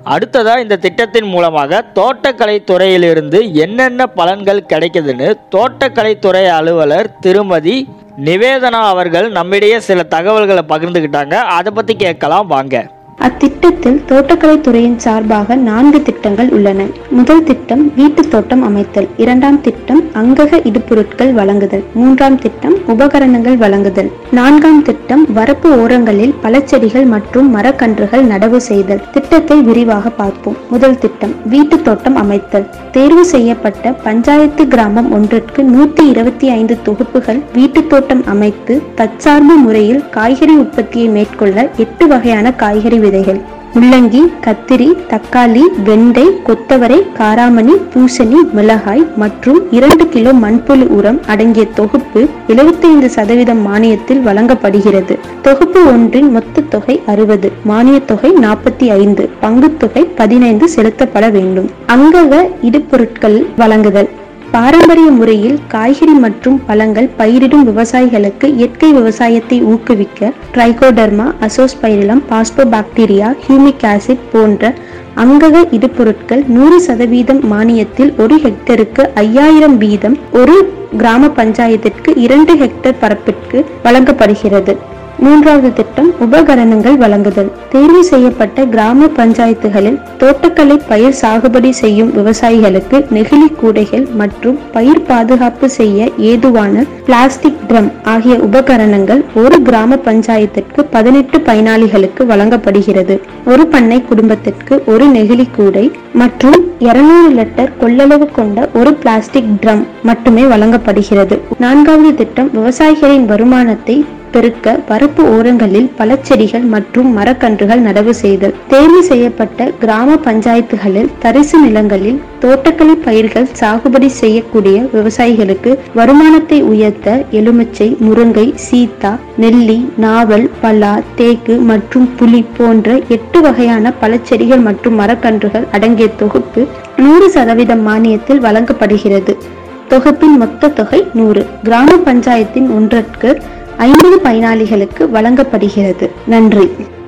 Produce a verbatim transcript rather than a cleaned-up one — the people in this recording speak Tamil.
அடுத்ததா இந்த திட்டத்தின் மூலமாக தோட்டக்கலை துறையிலிருந்து என்னென்ன பலன்கள் கிடைக்குதுன்னு தோட்டக்கலைத்துறை அலுவலர் திருமதி நிவேதனா அவர்கள் நம்மிடையே சில தகவல்களை பகிர்ந்துக்கிட்டாங்க. அதை பற்றி கேட்கலாம் வாங்க. அத்திட்டத்தில் தோட்டக்கலைத்துறையின் சார்பாக நான்கு திட்டங்கள் உள்ளன. முதல் திட்டம் வீட்டு தோட்டம் அமைத்தல், இரண்டாம் திட்டம் அங்கக இடுபொருட்கள் வழங்குதல், மூன்றாம் திட்டம் உபகரணங்கள் வழங்குதல், நான்காம் திட்டம் வரப்பு ஓரங்களில் பழச்செடிகள் மற்றும் மரக்கன்றுகள் நடவு செய்தல். திட்டத்தை விரிவாக பார்ப்போம். முதல் திட்டம் வீட்டு தோட்டம் அமைத்தல். தேர்வு செய்யப்பட்ட பஞ்சாயத்து கிராமம் ஒன்றிற்கு நூத்தி இருபத்தி ஐந்து தொகுப்புகள் வீட்டு தோட்டம் அமைத்து தற்சார்பு முறையில் காய்கறி உற்பத்தியை மேற்கொள்ள எட்டு வகையான காய்கறி விதைகள், முள்ளங்கி, கத்திரி, தக்காளி, வெண்டை, கொத்தவரை, காராமணி, பூசணி, மிளகாய் மற்றும் இரண்டு கிலோ மண்புழு உரம் அடங்கிய தொகுப்பு எழுபத்தி ஐந்து சதவீதம் மானியத்தில் வழங்கப்படுகிறது. தொகுப்பு ஒன்றின் மொத்த தொகை அறுபது, மானிய தொகை நாற்பத்தி ஐந்து, பங்குத்தொகை பதினைந்து செலுத்தப்பட வேண்டும். அங்கக இடுபொருட்கள் வழங்குதல். பாரம்பரிய முறையில் காய்கறி மற்றும் பழங்கள் பயிரிடும் விவசாயிகளுக்கு இயற்கை விவசாயத்தை ஊக்குவிக்க trichoderma, azospirillum, phosphobacteria, humic acid போன்ற அங்கக இடுபொருட்கள் நூறு சதவீதம் மானியத்தில் ஒரு ஹெக்டருக்கு ஐயாயிரம் வீதம் ஒரு கிராம பஞ்சாயத்திற்கு இரண்டு ஹெக்டர் பரப்பிற்கு வழங்கப்படுகிறது. மூன்றாவது திட்டம் உபகரணங்கள் வழங்குதல். தேர்வு செய்யப்பட்ட கிராம பஞ்சாயத்துகளில் தோட்டக்கலை பயிர் சாகுபடி செய்யும் விவசாயிகளுக்கு நெகிழி கூடைகள் மற்றும் பயிர் பாதுகாப்பு செய்ய ஏதுவான பிளாஸ்டிக் ட்ரம் ஆகிய உபகரணங்கள் ஒரு கிராம பஞ்சாயத்திற்கு பதினெட்டு பயனாளிகளுக்கு வழங்கப்படுகிறது. ஒரு பண்ணை குடும்பத்திற்கு ஒரு நெகிழி கூடை மற்றும் இருநூறு லிட்டர் கொள்ளளவு கொண்ட ஒரு பிளாஸ்டிக் ட்ரம் மட்டுமே வழங்கப்படுகிறது. நான்காவது திட்டம் விவசாயிகளின் வருமானத்தை பெருக்க வரப்பு ஓரங்களில் பழச்செடிகள் மற்றும் மரக்கன்றுகள் நடவு செய்தல். தேர்வு செய்யப்பட்ட கிராம பஞ்சாயத்துகளில் தரிசு நிலங்களில் தோட்டக்கலை பயிர்கள் சாகுபடி செய்யக்கூடிய விவசாயிகளுக்கு வருமானத்தை உயர்த்த எலுமிச்சை, முருங்கை, சீத்தா, நெல்லி, நாவல், பலா, தேக்கு மற்றும் புலி போன்ற எட்டு வகையான பழச்செடிகள் மற்றும் மரக்கன்றுகள் அடங்கிய தொகுப்பு நூறு சதவீதம் மானியத்தில் வழங்கப்படுகிறது. தொகுப்பின் மொத்த தொகை நூறு. கிராம பஞ்சாயத்தின் ஒன்றிற்கு ஐம்பது பயனாளிகளுக்கு வழங்கப்படுகிறது. நன்றி.